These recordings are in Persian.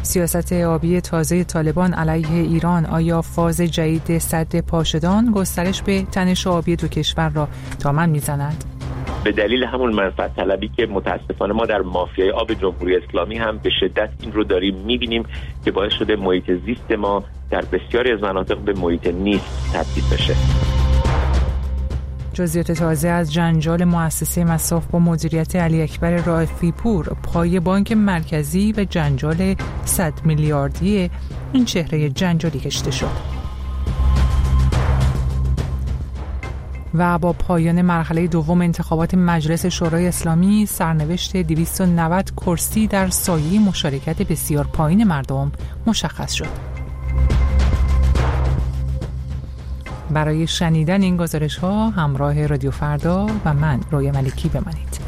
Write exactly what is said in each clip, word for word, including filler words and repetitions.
سیاست آبی تازه طالبان علیه ایران، آیا فاز جدید سد پاشدان گسترش به تنش آبی دو کشور را دامن میزند؟ به دلیل همون منفعت طلبی که متاسفانه ما در مافیای آب جمهوری اسلامی هم به شدت این رو داریم میبینیم که باعث شده محیط زیست ما در بسیاری از مناطق به محیط نیست تبدیل بشه. جزئیات تازه از جنجال مؤسسه مصاف با مدیریت علی اکبر رائفی پور، پای بانک مرکزی و جنجال صد میلیاردی این چهره جنجالی کشیده شد. و با پایان مرحله دوم انتخابات مجلس شورای اسلامی، سرنوشت دویست و نود کرسی در سایه مشارکت بسیار پایین مردم مشخص شد. برای شنیدن این گزارش ها همراه رادیو فردا و من رویا ملکی بمانید.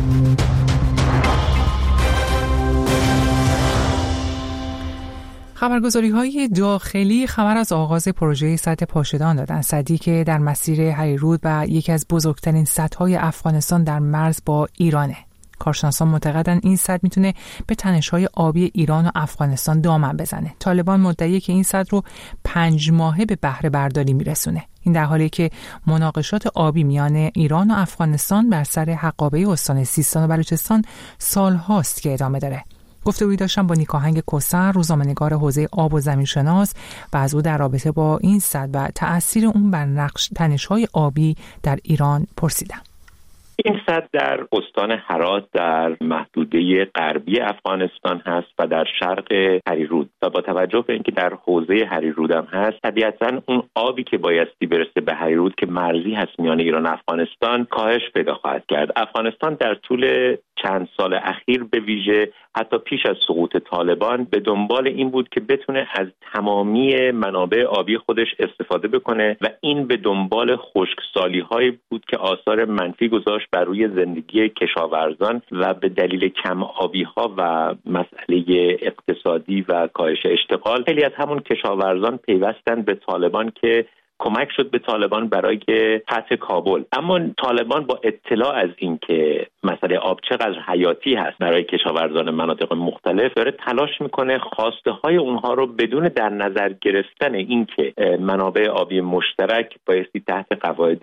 خبرگزاری های داخلی خبر از آغاز پروژه سد پاشدان دادند. سدی که در مسیر هریرود و یکی از بزرگترین سدهای افغانستان در مرز با ایرانه. کارشناسان معتقدند این سد میتونه به تنش‌های آبی ایران و افغانستان دامن بزنه. طالبان مدعیه که این سد رو پنج ماهه به بهره برداری میرسونه. این در حالی که مناقشات آبی میان ایران و افغانستان بر سر حقابه استان سیستان و بلوچستان سالهاست که ادامه داره. گفتگویی داشتم با نیکاهنگ کوثر، روزنامه‌نگار حوزه آب و زمینشناس، و از او در رابطه با این سد و تأثیر اون بر نقش تنش‌های آبی در ایران پرسیدم. این سد در استان هرات در محدوده غربی افغانستان هست و در شرق هریرود و با توجه به اینکه در حوزه هریرود هم هست، طبیعتاً اون آبی که بایستی برسه به هریرود که مرزی هست میان ایران و افغانستان کاهش پیدا خواهد کرد. افغانستان در طول چند سال اخیر به ویژه حتی پیش از سقوط طالبان به دنبال این بود که بتونه از تمامی منابع آبی خودش استفاده بکنه و این به دنبال خشکسالی‌هایی بود که آثار منفی گذاشت بر روی زندگی کشاورزان و به دلیل کم آبی‌ها و مسئله اقتصادی و کاهش اشتغال خیلی از همون کشاورزان پیوستن به طالبان که کمک شد به طالبان برای فتح کابل. اما طالبان با اطلاع از این که مسئله آب چقدر حیاتی هست برای کشاورزان مناطق مختلف، داره تلاش میکنه خواسته های اونها رو بدون در نظر گرفتن این که منابع آبی مشترک بایستی تحت قواعد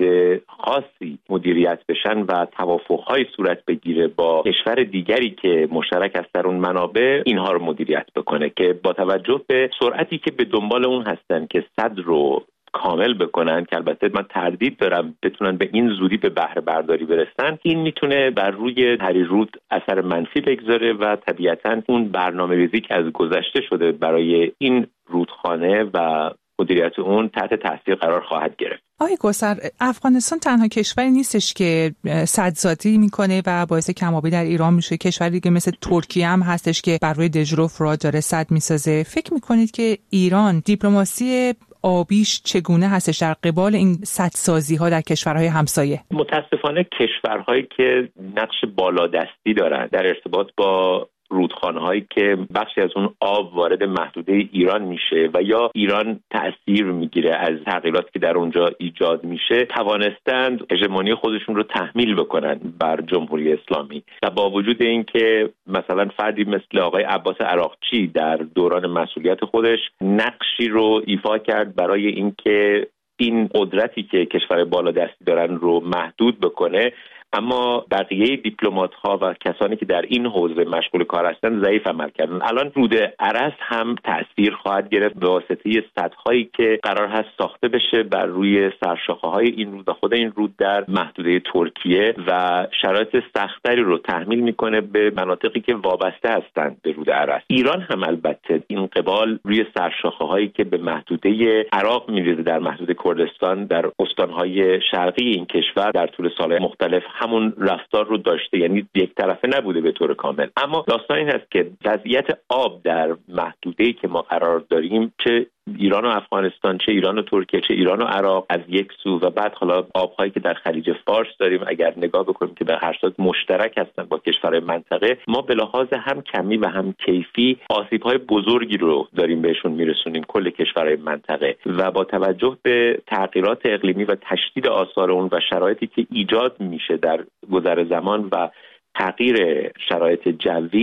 خاصی مدیریت بشن و توافق‌های صورت بگیره با کشور دیگری که مشترک است در اون منابع، اینها رو مدیریت بکنه که با توجه به سرعتی که به دنبال اون هستن که صد رو کامل بکنن، که البته من تردید دارم بتونن به این زودی به بهره برداری برسن، این میتونه بر روی هریرود اثر منفی بگذاره و طبیعتاً اون برنامه‌ریزی که از گذشته شده برای این رودخانه و مدیریت اون تحت تاثیر قرار خواهد گرفت. آقای کوثر، افغانستان تنها کشوری نیستش که سدسازی میکنه و باعث کم‌آبی در ایران میشه. کشوری دیگه مثل ترکیه هم هستش که بر روی دجله و فرات داره سد میسازه. فکر میکنید که ایران دیپلماسی آبیش چگونه هستش در قبال این سدسازی ها در کشورهای همسایه؟ متاسفانه کشورهایی که نقش بالادستی دارن در ارتباط با رودخانه‌هایی که بخشی از اون آب وارد محدوده ایران میشه و یا ایران تأثیر میگیره از تغییراتی که در اونجا ایجاد میشه، توانستند هژمونی خودشون رو تحمیل بکنن بر جمهوری اسلامی و با وجود اینکه مثلا فردی مثل آقای عباس عراقچی در دوران مسئولیت خودش نقشی رو ایفا کرد برای اینکه این قدرتی که کشور بالادستی دارن رو محدود بکنه، اما بقیه دیپلمات‌ها و کسانی که در این حوزه مشغول کار هستند ضعیف عمل کردن. الان رود ارس هم تأثیر خواهد گرفت به واسطه سدهایی که قرار هست ساخته بشه بر روی سرشاخه‌های این رود و خود این رود در محدوده ترکیه و شرایط سختری رو تحمیل میکنه به مناطقی که وابسته هستند به رود ارس. ایران هم البته این قبال روی سرشاخه‌هایی که به محدوده عراق میریزه در محدوده کردستان در استان‌های شرقی این کشور در طول سال‌های مختلف همون رفتار رو داشته، یعنی یک طرفه نبوده به طور کامل. اما داستان این هست که وضعیت آب در محدوده‌ای که ما قرار داریم، چه ایران و افغانستان، چه ایران و ترکیه، چه ایران و عراق از یک سو و بعد حالا آب‌هایی که در خلیج فارس داریم، اگر نگاه بکنیم که به هر صورت مشترک هستن با کشورهای منطقه، ما به لحاظ هم کمی و هم کیفی آسیب‌های بزرگی رو داریم بهشون میرسونیم کل کشورهای منطقه و با توجه به تغییرات اقلیمی و تشدید آثار اون و شرایطی که ایجاد میشه در گذر زمان و تغییر شرایط جوی،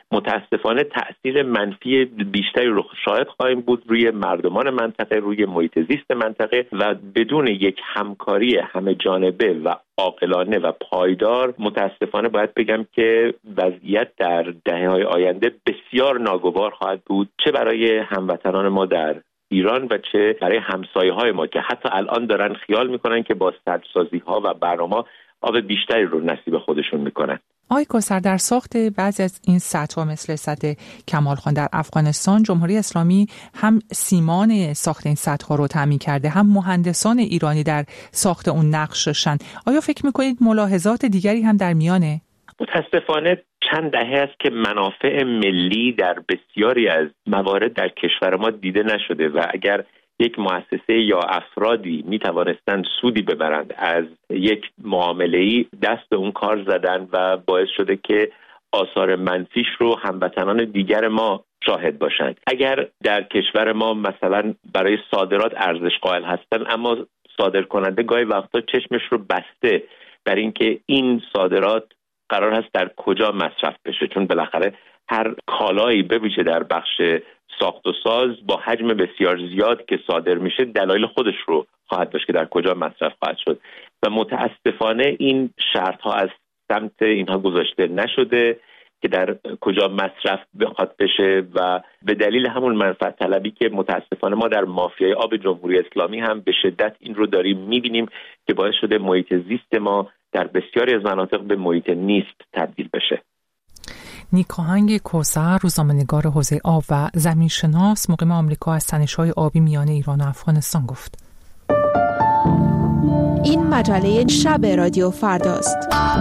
متاسفانه تأثیر منفی بیشتری رو شاهد خواهیم بود روی مردمان منطقه، روی محیط زیست منطقه و بدون یک همکاری همه جانبه و عاقلانه و پایدار متاسفانه باید بگم که وضعیت در دهه‌های آینده بسیار ناگوار خواهد بود، چه برای هموطنان ما در ایران و چه برای همسایه‌های ما که حتی الان دارن خیال میکنن که با سدسازی‌ها و برنامه‌ها آب بیشتری رو نصیب خودشون میکنن. آقای کوثر، در ساخت بعضی از این سدها مثل سد کمال خان در افغانستان، جمهوری اسلامی هم سیمان ساخت این سدها رو تامین کرده، هم مهندسان ایرانی در ساخت اون نقش داشتن. آیا فکر میکنید ملاحظات دیگری هم در میانه؟ متاسفانه چند دهه است که منافع ملی در بسیاری از موارد در کشور ما دیده نشده و اگر یک مؤسسه یا افرادی می توانستند سودی ببرند از یک معامله‌ای، دست به اون کار زدن و باعث شده که آثار منفیش رو هموطنان دیگر ما شاهد باشند. اگر در کشور ما مثلا برای صادرات ارزش قائل هستند اما صادرکننده گاهی وقتا چشمش رو بسته بر اینکه این صادرات قرار هست در کجا مصرف بشه، چون بالاخره هر کالایی به ویژه در بخش ساخت و ساز با حجم بسیار زیاد که صادر میشه دلایل خودش رو خواهد داشت که در کجا مصرف خواهد شد و متاسفانه این شرط ها از سمت اینها گذاشته نشده که در کجا مصرف بخواد بشه و به دلیل همون منفعت طلبی که متاسفانه ما در مافیای آب جمهوری اسلامی هم به شدت این رو داریم میبینیم که باعث شده محیط زیست ما در بسیاری از مناطق به محیط نیست تبدیل بشه. نیکاهنگ کوثر، روزنامه‌نگار حوزه آب و زمینشناس، مقیم آمریکا، از تنش‌های آبی میان ایران و افغانستان گفت. این مجله شب رادیو فرداست.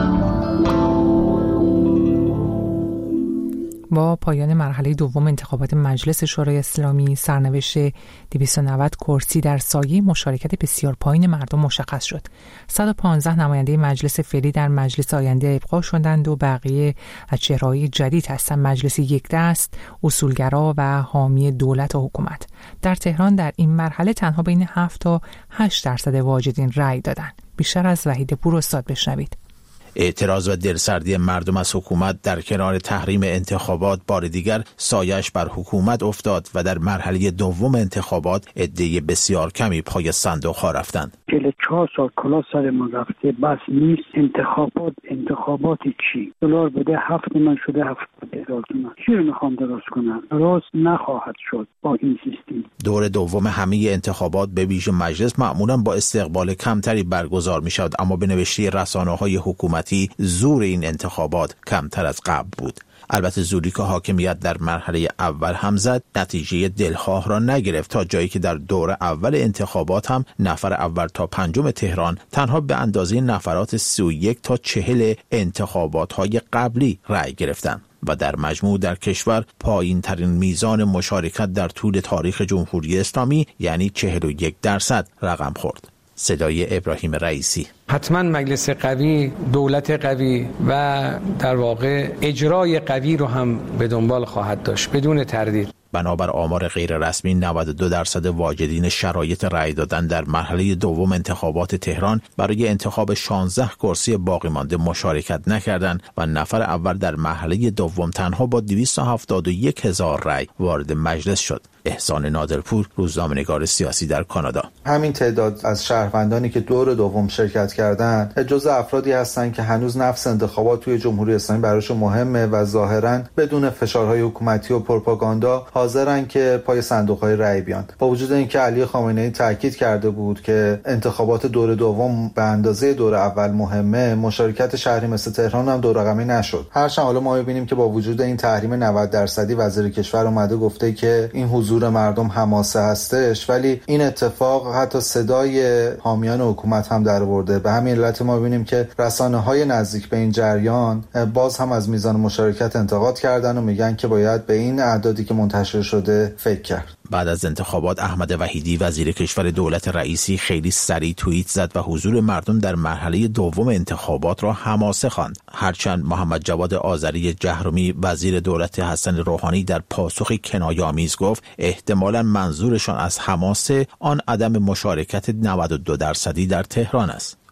با پایان مرحله دوم انتخابات مجلس شورای اسلامی، سرنوشت دویست و نود کرسی در سایه مشارکت بسیار پایین مردم مشخص شد. صد و پانزده نماینده مجلس فعلی در مجلس آینده ابقا شدند و بقیه از چهره‌های جدید هستند. مجلس یک دست، اصولگرا و حامی دولت و حکومت. در تهران در این مرحله تنها بین هفت تا هشت درصد واجدین رأی دادند. بیشتر از وحید پور استاد بشنوید. اعتراض و دلسردی مردم از حکومت در کنار تحریم انتخابات بار دیگر سایش بر حکومت افتاد و در مرحله دوم انتخابات عده بسیار کمی پای صندوق ها رفتند. چهل و چهار سال کلا سر ما رفته، بس نیست. انتخابات انتخابات چی؟ دلار بده هفت من شده هفتاد هزار تومان. چی رو میخوام درست کنم؟ درست نخواهد شد با این سیستم. دور دوم همه انتخابات به ویژه مجلس معمولا با استقبال کمتری برگزار می شود، اما به نوشته رسانه‌های حکومتی زور این انتخابات کمتر از قبل بود. البته زوری که حاکمیت در مرحله اول هم زد نتیجه دلخواه را نگرفت، تا جایی که در دور اول انتخابات هم نفر اول تا پنجم تهران تنها به اندازه نفرات سی و یک تا چهل انتخابات های قبلی رأی گرفتند و در مجموع در کشور پایین ترین میزان مشارکت در طول تاریخ جمهوری اسلامی یعنی چهل و یک درصد رقم خورد. صدای ابراهیم رئیسی. حتما مجلس قوی، دولت قوی و در واقع اجرای قوی رو هم به دنبال خواهد داشت بدون تردید. بنابر آمار غیر رسمی نود و دو درصد واجدین شرایط رأی دادن در مرحله دوم انتخابات تهران برای انتخاب شانزده کرسی باقی مانده مشارکت نکردند و نفر اول در مرحله دوم تنها با دویست و هفتاد و یک هزار رأی وارد مجلس شد. احسان نادرپور، روزنامه‌نگار سیاسی در کانادا. همین تعداد از شهروندانی که دور دوم شرکت کردند جزء افرادی هستند که هنوز نفس انتخابات توی جمهوری اسلامی براشون مهمه و ظاهراً بدون فشارهای حکومتی و پروپاگاندا حاضرن که پای صندوق‌های رأی بیان. با وجود اینکه علی خامنه‌ای تاکید کرده بود که انتخابات دور دوم به اندازه دور اول مهمه، مشارکت شهری مثل تهران هم دو رقمی نشد. هرچند حالا ما می‌بینیم که با وجود این تحریم نود درصدی وزیر کشور اومده گفته که این حضور مردم حماسه هستش، ولی این اتفاق حتی صدای حامیان حکومت هم در آورده. به همین علت ما ببینیم که رسانه‌های نزدیک به این جریان باز هم از میزان مشارکت انتقاد کردن و میگن که باید به این اعدادی که منتشر شده فکر کرد. بعد از انتخابات احمد وحیدی وزیر کشور دولت رئیسی خیلی سریع توییت زد و حضور مردم در مرحله دوم انتخابات را حماسه خواند. هرچند محمد جواد آذری جهرمی وزیر دولت حسن روحانی در پاسخی کنایه‌آمیز گفت احتمالاً منظورشان از حماسه آن عدم مشارکت نود و دو درصدی در تهران است.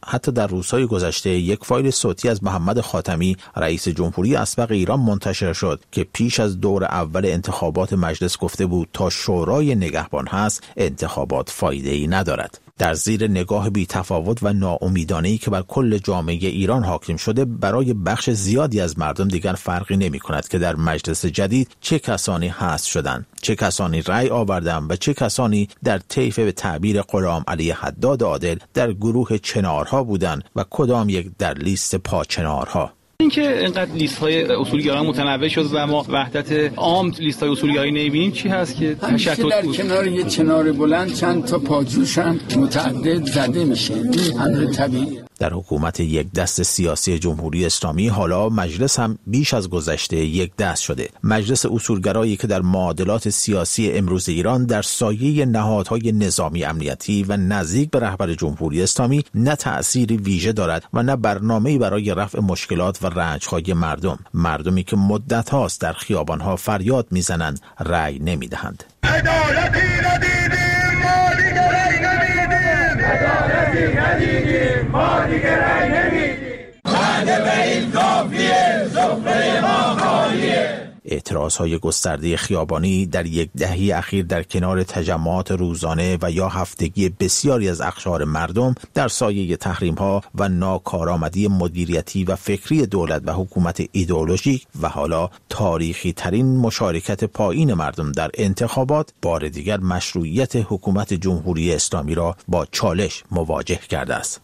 حتی در روزهای گذشته یک فایل صوتی از محمد خاتمی رئیس جمهوری اسبق ایران منتشر شد که پیش از دور اول انتخابات مجلس گفته بود تا شورای نگهبان هست انتخابات فایده‌ای ندارد. در زیر نگاه بی تفاوت و ناامیدانه‌ای که بر کل جامعه ایران حاکم شده، برای بخش زیادی از مردم دیگر فرقی نمی کند که در مجلس جدید چه کسانی حذف شدند، چه کسانی رأی آوردند و چه کسانی در طیف به تعبیر غلام علی حداد عادل در گروه چنارها بودند و کدام یک در لیست پاچنارها. اینکه اینقدر لیست های اصولگرایان متنوع شد و ما وحدت عام لیست های اصولگرایی نمیبینیم، چی هست که تشتت در کنار یه چنار بلند چند تا پاجوشن متعدد زده میشه؟ این امر طبیعیه. در حکومت یک دست سیاسی جمهوری اسلامی حالا مجلس هم بیش از گذشته یک دست شده. مجلس اصولگرایی که در معادلات سیاسی امروز ایران در سایه نهادهای نظامی امنیتی و نزدیک به رهبر جمهوری اسلامی نه تأثیری ویژه دارد و نه برنامه‌ای برای رفع مشکلات و رنج‌های مردم، مردمی که مدت هاست در خیابان‌ها فریاد می‌زنند رأی نمی‌دهند. عدالتی ندیدیم ما دیگر رأی نمیدیم، عدالتی ندیدیم ما دیگر رأی نمیدیم، بعد به این کافیه سفره ما خالیه. اعتراضهای گسترده خیابانی در یک دهه اخیر در کنار تجمعات روزانه و یا هفتگی بسیاری از اقشار مردم در سایه تحریم‌ها و ناکارآمدی مدیریتی و فکری دولت و حکومت ایدئولوژیک و حالا تاریخی ترین مشارکت پایین مردم در انتخابات بار دیگر مشروعیت حکومت جمهوری اسلامی را با چالش مواجه کرده است.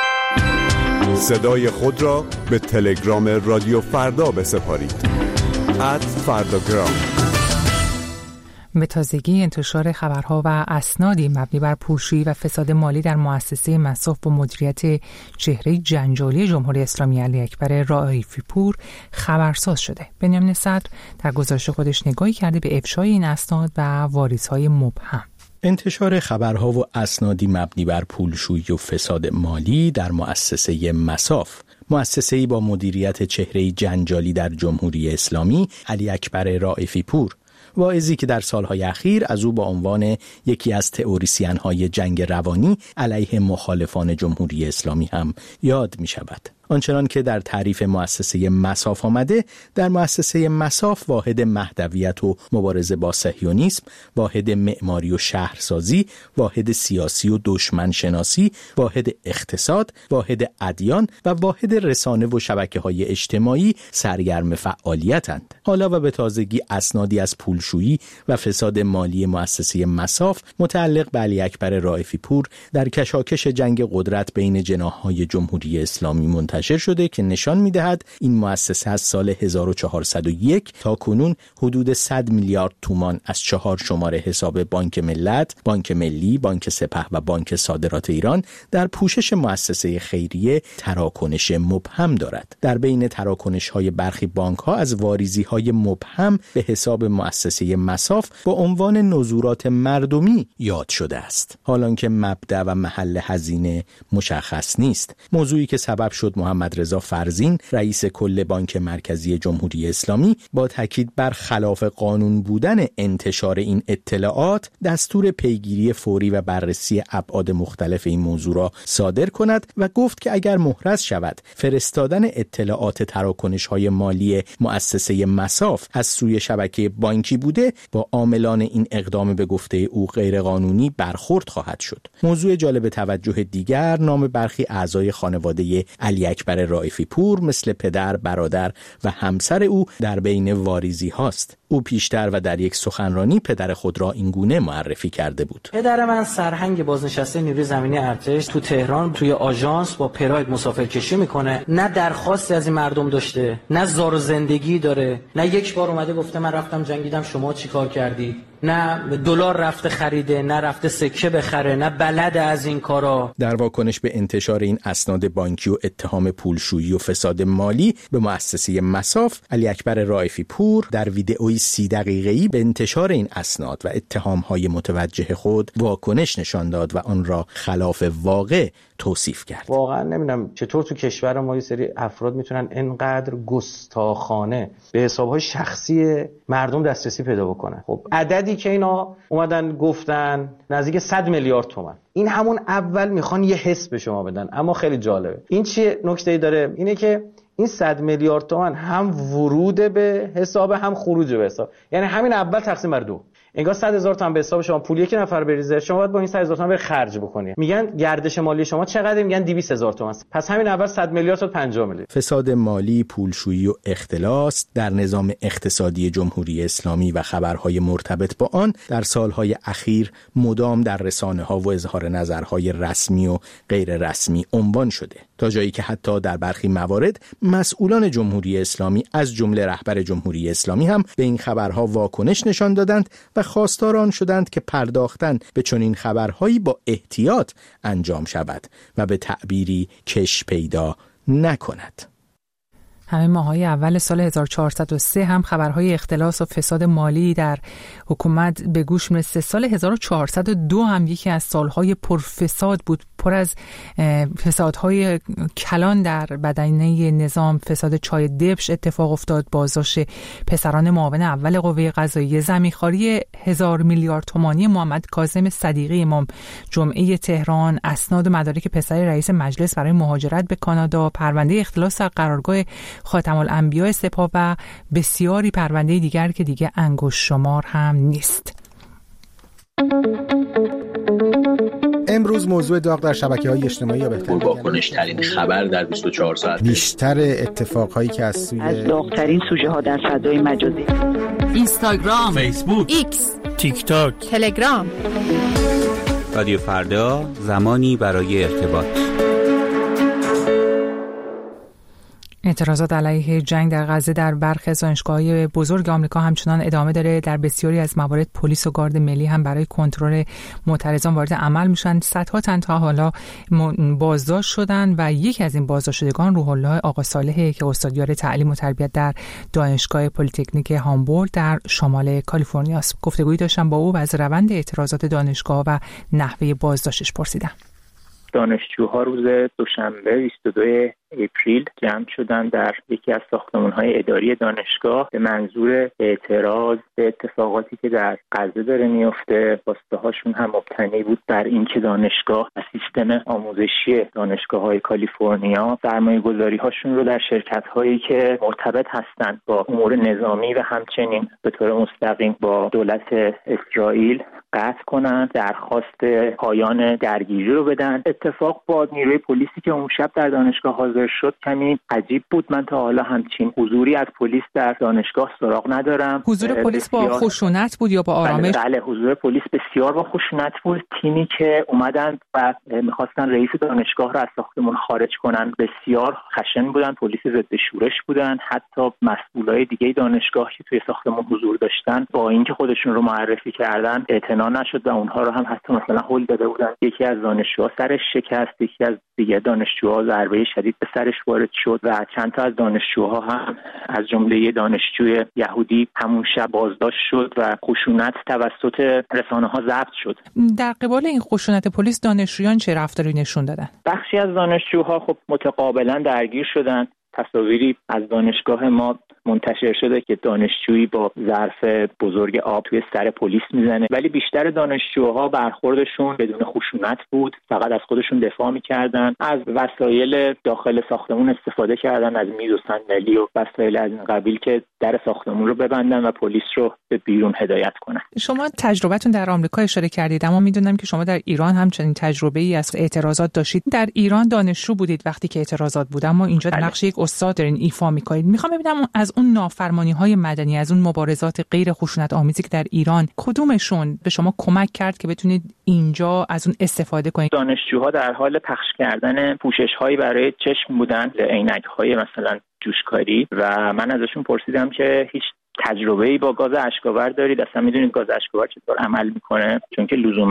صدای خود را به تلگرام رادیو فردا بسپارید. ات فرداگرام. به تازگی انتشار خبرها و اسنادی مبنی بر پولشویی و فساد مالی در مؤسسه مصاف با مدیریت چهره جنجالی جمهوری اسلامی علی اکبر رائفی پور خبرساز شده. بنیامین صدر در گزارش خودش نگاهی کرده به افشای این اسناد و واریزهای مبهم. انتشار خبرها و اسنادی مبنی بر پولشویی و فساد مالی در مؤسسه مصاف، مؤسسه‌ای با مدیریت چهره‌ای جنجالی در جمهوری اسلامی علی اکبر رائفی پور، واعظی که در سالهای اخیر از او با عنوان یکی از تئوریسین‌های جنگ روانی علیه مخالفان جمهوری اسلامی هم یاد می شود. آنچنان که در تعریف مؤسسه مصاف آمده، در مؤسسه مصاف واحد مهدویت و مبارزه با صهیونیسم، واحد معماری و شهرسازی، واحد سیاسی و دشمن شناسی، واحد اقتصاد، واحد ادیان و واحد رسانه و شبکه‌های اجتماعی سرگرم فعالیتند. حالا و به تازگی اسنادی از پولشویی و فساد مالی مؤسسه مصاف متعلق به علی اکبر رائفی پور در کشاکش جنگ قدرت بین جناح‌های جمهوری اسلامی منتشر شده که نشان می‌دهد این مؤسسه از سال هزار و چهارصد و یک تا کنون حدود صد میلیارد تومان از چهار شماره حساب بانک ملت، بانک ملی، بانک سپه و بانک صادرات ایران در پوشش مؤسسه خیریه تراکنش مبهم دارد. در بین تراکنش‌های برخی بانک‌ها از واریزی‌های مبهم به حساب مؤسسه مصاف با عنوان نزورات مردمی یاد شده است، حالانکه مبدأ و محل هزینه مشخص نیست. موضوعی که سبب شد محمد رضا فرزین رئیس کل بانک مرکزی جمهوری اسلامی با تاکید بر خلاف قانون بودن انتشار این اطلاعات دستور پیگیری فوری و بررسی ابعاد مختلف این موضوع را صادر کند و گفت که اگر محرز شود فرستادن اطلاعات تراکنش‌های مالی مؤسسه مصاف از سوی شبکه بانکی بوده، با عاملان این اقدام به گفته او غیرقانونی برخورد خواهد شد. موضوع جالب توجه دیگر نام برخی اعضای خانواده علی اکبر رائفی پور مثل پدر، برادر و همسر او در بین واریزی هاست. او پیشتر و در یک سخنرانی پدر خود را این گونه معرفی کرده بود: پدر من سرهنگ بازنشسته نیروی زمینی ارتش تو تهران توی آژانس با پراید مسافرکشی میکنه، نه درخواستی از این مردم داشته، نه زار و زندگی داره، نه یک بار اومده گفته من رفتم جنگیدم شما چی کار کردی، نه دلار رفته خریده، نه رفته سکه بخره، نه بلد از این کارا. در واکنش به انتشار این اسناد بانکی و اتهام پولشویی و فساد مالی به مؤسسه مصاف، علی اکبر رائفی پور در ویدئویی سی دقیقه‌ای به انتشار این اسناد و اتهام‌های متوجه خود واکنش نشان داد و آن را خلاف واقع توصیف کرد. واقعا نمیدونم چطور تو کشور ما یه سری افراد میتونن اینقدر گستاخانه به حساب‌های شخصی مردم دسترسی پیدا بکنن. خب عددی که اینا اومدن گفتن نزدیک صد میلیارد تومان. این همون اول میخوان یه حس به شما بدن، اما خیلی جالبه. این چیه نکته‌ای داره؟ اینه که این صد میلیارد تومان هم ورود به حساب هم خروج به حساب، یعنی همین اول تقسیم بر دو. انگار صد هزار تومان به حساب شما پول یک نفر بریزه، شما باید با این صد هزار تومان به خرج بکنی. میگن گردش مالی شما چقدر؟ میگن دویست هزار تومان. پس همین اول صد میلیارد تا پنجاه میلیارد. فساد مالی، پولشویی و اختلاس در نظام اقتصادی جمهوری اسلامی و خبرهای مرتبط با آن در سالهای اخیر مدام در رسانه‌ها و اظهار نظرهای رسمی و غیر رسمی عنوان شده، تا جایی که حتی در برخی موارد مسئولان جمهوری اسلامی از جمله رهبر جمهوری اسلامی هم به این خبرها واکنش نشان دادند و خواستار آن شدند که پرداختن به چنین خبرهایی با احتیاط انجام شود و به تعبیری کش پیدا نکند. همه ماهای اول سال هزار و چهارصد و سه هم خبرهای اختلاس و فساد مالی در حکومت به گوش میرسه. سال هزار و چهارصد و دو هم یکی از سالهای پرفساد بود، پر از فسادهای کلان در بدنه نظام. فساد چای دبش اتفاق افتاد، بازداشت پسران معاون اول قوه قضاییه، زمینخواری هزار میلیارد تومانی محمد کاظم صدیقی امام جمعه تهران، اسناد و مدارک پسر رئیس مجلس برای مهاجرت به کانادا، پرونده اختلاس در قرارگاه خاتم الانبیاء سپاه و بسیاری پرونده دیگر که دیگه انگشت شمار هم نیست. امروز موضوع داغ در شبکه‌های اجتماعی یا بهتر واکنش ترین خبر در بیست و چهار ساعت، بیشتر اتفاقهایی که از سوی از داغ‌ترین سوژه ها در فضای مجازی، اینستاگرام، فیسبوک، ایکس، تیک تاک، تلگرام. رادیو فردا، زمانی برای ارتباط. اعتراضات علیه جنگ در غزه در برخی از دانشگاه‌های بزرگ آمریکا همچنان ادامه داره. در بسیاری از موارد پلیس و گارد ملی هم برای کنترل معترضان وارد عمل میشن. صدها تن تا حالا بازداشت شدن و یکی از این بازداشت شدگان روح الله آقا صالحی که استادیار تعلیم و تربیت در دانشگاه پلی‌تکنیک هامبورگ در شمال کالیفرنیا است. گفتگویی داشتم با او و از روند اعتراضات دانشگاه و نحوه بازداشتش پرسیدم. دانشجوها روز دوشنبه بیست و دوم اپریل جمع شدن در یکی از ساختمان‌های اداری دانشگاه به منظور اعتراض به اتفاقاتی که در غزه داره میفته. خواسته‌هاشون هم مبتنی بود بر اینکه دانشگاه و سیستم آموزشی دانشگاه‌های کالیفرنیا سرمایه‌گذاری‌هاشون رو در شرکت‌هایی که مرتبط هستند با امور نظامی و همچنین به طور مستقیم با دولت اسرائیل قطع کنند، درخواست پایان درگیری رو بدن. اتفاق با نیروی پلیسی که اون شب در دانشگاه حاضر شد کمی عجیب بود. من تا حالا همچین حضوری از پلیس در دانشگاه سراغ ندارم. حضور پلیس با خشونت بود یا با آرامش؟ بله, بله حضور پلیس بسیار با خشونت بود. تیمی که اومدن و میخواستن رئیس دانشگاه رو از ساختمان خارج کنن بسیار خشن بودن، پلیس ضد شورش بودن. حتی مسئولای دیگه دانشگاه که توی ساختمان حضور داشتن با اینکه خودشون رو معرفی کردن اعتنا نشد و اونها رو هم حتی مثلا هول داده بودن. یکی از دانشجوها سرش شکست، یکی از دیگه دانشجوها ضربه شدید به سرش وارد شد و چند تا از دانشجوها هم از جمله یه دانشجوی یهودی همون شب بازداشت شد و خشونت توسط رسانه‌ها ضبط شد. در قبال این خشونت پلیس دانشجویان چه رفتاری نشون دادن؟ بخشی از دانشجوها خب متقابلا درگیر شدن. تصاویری از دانشگاه ما منتشر شده که دانشجویی با ظرف بزرگ آب توی سر پلیس میزنه، ولی بیشتر دانشجوها برخوردشون بدون خشونت بود، فقط از خودشون دفاع میکردن، از وسایل داخل ساختمون استفاده کردن، از میز و صندلی و وسایل از این قبیل که در ساختمون رو ببندن و پلیس رو به بیرون هدایت کنن. شما تجربتون در آمریکا اشاره کردید، اما میدونم که شما در ایران هم چنین تجربه‌ای از اعتراضات داشتید. در ایران دانشجو بودید وقتی که اعتراضات بود، اما اینجا نقش یک استاد دارین ایفا میکنید. میخوام ببینم از اون نافرمانی‌های مدنی، از اون مبارزات غیر خشونت آمیزی که در ایران، کدومشون به شما کمک کرد که بتونید اینجا از اون استفاده کنید؟ دانشجوها در حال پخش کردن پوشش‌هایی برای چشم بودن، عینک‌های مثلا جوشکاری، و من ازشون پرسیدم که هیچ تجربه‌ای با گاز اشک‌آور دارید؟ اصلا میدونید گاز اشک‌آور چطور عمل میکنه؟ چون که لزوماً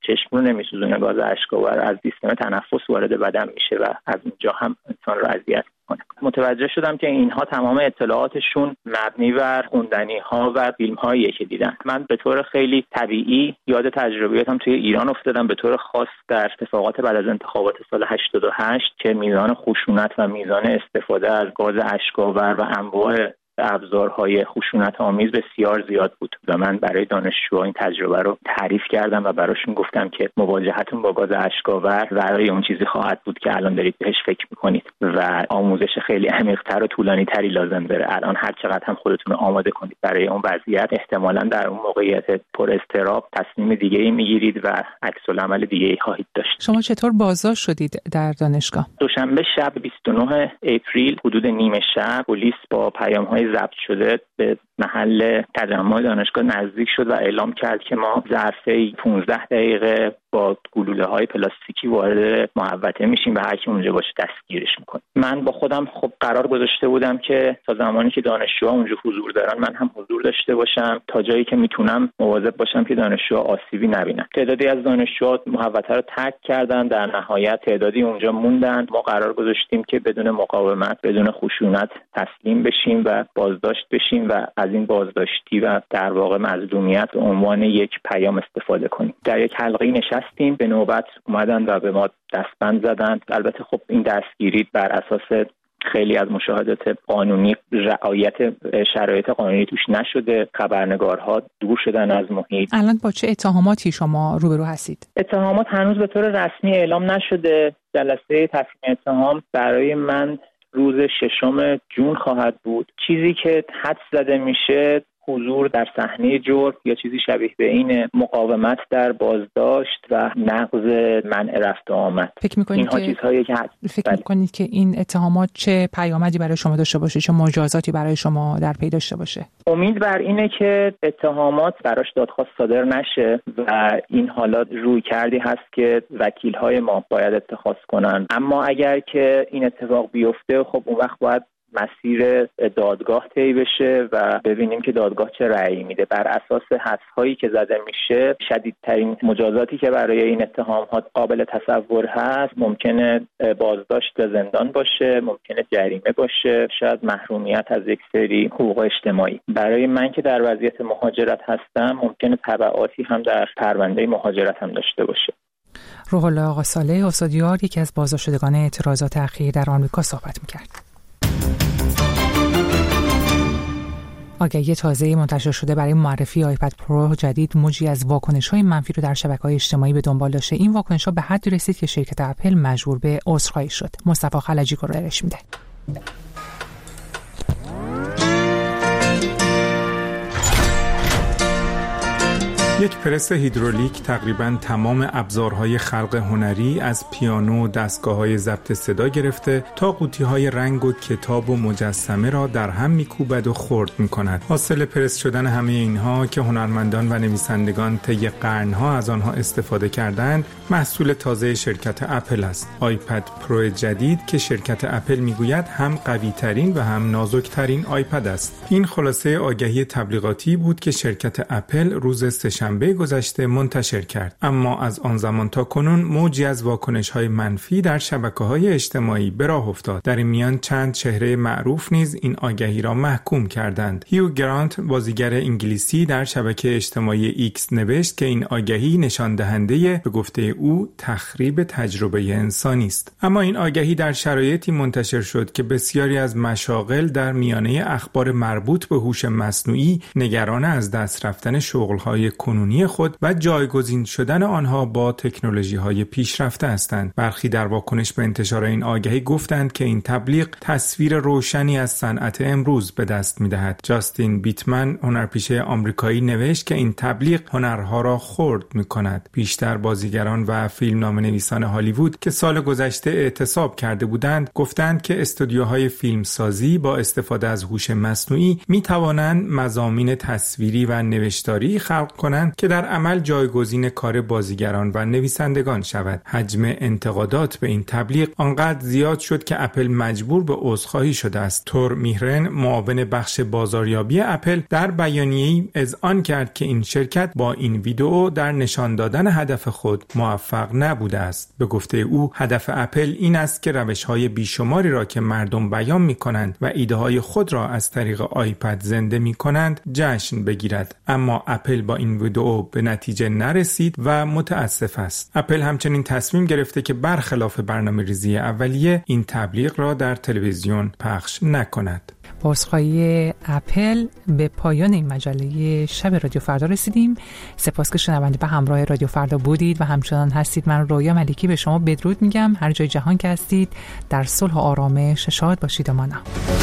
چشم رو نمیسوزونه، گاز اشک‌آور از سیستم تنفس وارد بدن میشه و از اونجا هم انسان رو اذیت میکنه. متوجه شدم که اینها تمام اطلاعاتشون مبنی بر خوندنی‌ها و فیلم‌هاییه که دیدن. من به طور خیلی طبیعی یاد تجربیاتم توی ایران افتادم، به طور خاص در اتفاقات بعد از انتخابات سال هشتاد و هشت که میزان خشونت و میزان استفاده از گاز اشک‌آور و انواع ابزارهای خشونت آمیز بسیار زیاد بود و من برای دانشجوها این تجربه رو تعریف کردم و براشون گفتم که مواجهتون با گاز اشک‌آور برای اون چیزی خواهد بود که الان دارید بهش فکر میکنید و آموزش خیلی عمیق‌تر و طولانی‌تری لازم داره. الان هر چقدر هم خودتون رو آماده کنید برای اون وضعیت، احتمالاً در اون موقعیت پر اضطراب تصمیم دیگه‌ای میگیرید و عکس‌العمل دیگه‌ای خواهید داشت. شما چطور بازداشت شدید در دانشگاه؟ دوشنبه شب بیست و نه اپریل حدود نیمه شب پلیس با پیام‌های ضبط شده به محل تجمع دانشگاه نزدیک شد و اعلام کرد که ما ظرف پانزده دقیقه با گلوله‌های پلاستیکی وارد محوطه میشیم و هر کی اونجا باشه دستگیرش میکنه. من با خودم خب قرار گذاشته بودم که تا زمانی که دانشجوها اونجا حضور دارن من هم حضور داشته باشم، تا جایی که میتونم مواظب باشم که دانشجوها آسیبی نبینن. تعدادی از دانشجوها محوطه رو ترک کردن، در نهایت تعدادی اونجا موندن. ما قرار گذاشتیم که بدون مقاومت، بدون خشونت تسلیم بشیم و بازداشت بشیم و از این بازداشتی و در واقع مظلومیت به عنوان یک پیام استفاده کنیم. در یک حلقه نشستیم، به نوبت اومدن و به ما دستبند زدند. البته خب این دستگیری بر اساس خیلی از مشاهدات قانونی رعایت شرایط قانونی توش نشده، خبرنگارها دور شدن از محیط. الان با چه اتهاماتی شما روبرو هستید؟ اتهامات هنوز به طور رسمی اعلام نشده. جلسه تفهیم اتهام برای من روز ششم جون خواهد بود. چیزی که حدس زده میشه حضور در صحنه جرم یا چیزی شبیه به این، مقاومت در بازداشت و نقض منع رفت و آمد. فکر می‌کنید اینها که چیزهایی که فکر می‌کنید که این اتهامات چه پیامدی برای شما داشته باشه، چه مجازاتی برای شما در پی داشته باشه؟ امید بر اینه که اتهامات براش دادخواست صادر نشه و این حالا روی کردی هست که وکیل‌های ما باید اتخاذ کنن. اما اگر که این اتفاق بیفته، خب اون وقت باید مسیر دادگاه طی بشه و ببینیم که دادگاه چه رأیی میده. بر اساس حدس‌هایی که زده میشه، شدیدترین مجازاتی که برای این اتهامات قابل تصور هست ممکنه بازداشت و زندان باشه، ممکنه جریمه باشه، شاید محرومیت از یک سری حقوق اجتماعی. برای من که در وضعیت مهاجرت هستم ممکنه تبعاتی هم در پرونده مهاجرت هم داشته باشه. روح الله آقا صالح استادیار یکی از بازداشتگان اعتراضات اخیر در آمریکا صحبت می‌کرد. آگهی تازه منتشر شده برای معرفی آیپد پرو جدید موجی از واکنش‌های منفی رو در شبکه‌های اجتماعی به دنبال داشته. این واکنش‌ها به حدی رسید که شرکت اپل مجبور به عذرخواهی شد. مصطفی خلجی گزارش میده. یک پرس هیدرولیک تقریباً تمام ابزارهای خلق هنری از پیانو، دستگاه‌های ضبط صدا گرفته تا قوطی‌های رنگ و کتاب و مجسمه را در هم می‌کوبد و خرد می‌کند. حاصل پرس شدن همه اینها که هنرمندان و نویسندگان طی قرن‌ها از آنها استفاده کردند، محصول تازه شرکت اپل است. آیپد پرو جدید که شرکت اپل می‌گوید هم قوی‌ترین و هم نازک‌ترین آیپد است. این خلاصه آگهی تبلیغاتی بود که شرکت اپل روز سه‌شنبه شنبه گذشته منتشر کرد. اما از آن زمان تا کنون موجی از واکنش‌های منفی در شبکه‌های اجتماعی به راه افتاد. در این میان چند چهره معروف نیز این آگهی را محکوم کردند. هیو گرانت بازیگر انگلیسی در شبکه اجتماعی ایکس نوشت که این آگهی نشان دهنده به گفته او تخریب تجربه انسانی است. اما این آگهی در شرایطی منتشر شد که بسیاری از مشاغل در میانه اخبار مربوط به هوش مصنوعی نگران از دست رفتن شغل‌های کنونی خود و جایگزین شدن آنها با تکنولوژی‌های پیشرفته هستند. برخی در واکنش به انتشار این آگهی گفتند که این تبلیغ تصویر روشنی از صنعت امروز به دست می‌دهد. جاستین بیتمن هنرپیشه آمریکایی نوشت که این تبلیغ هنرها را خرد می‌کند. بیشتر بازیگران و فیلمنامه‌نویسان هالیوود که سال گذشته اعتصاب کرده بودند گفتند که استودیوهای فیلمسازی با استفاده از هوش مصنوعی می‌توانند مضامین تصویری و نوشتاری خلق کنند کردند که در عمل جایگزین کار بازیگران و نویسندگان شود. حجم انتقادات به این تبلیغ آنقدر زیاد شد که اپل مجبور به عذرخواهی شده است. تور میهرن، معاون بخش بازاریابی اپل، در بیانیه‌ای اذعان کرد که این شرکت با این ویدئو در نشان دادن هدف خود موفق نبوده است. به گفته او هدف اپل این است که روش‌های بیشماری را که مردم بیان می‌کنند و ایده‌های خود را از طریق آیپد زنده می‌کنند جشن بگیرد. اما اپل با این ویدئو به نتیجه نرسید و متاسف است. اپل همچنین تصمیم گرفته که برخلاف برنامه‌ریزی اولیه این تبلیغ را در تلویزیون پخش نکند. با عذرخواهی اپل به پایان این مجله شب رادیو فردا رسیدیم. سپاس که شنونده به همراه رادیو فردا بودید و همچنان هستید. من رویا ملکی به شما بدرود میگم. هر جای جهان که هستید در صلح و آرامش شاد باشید و مانا.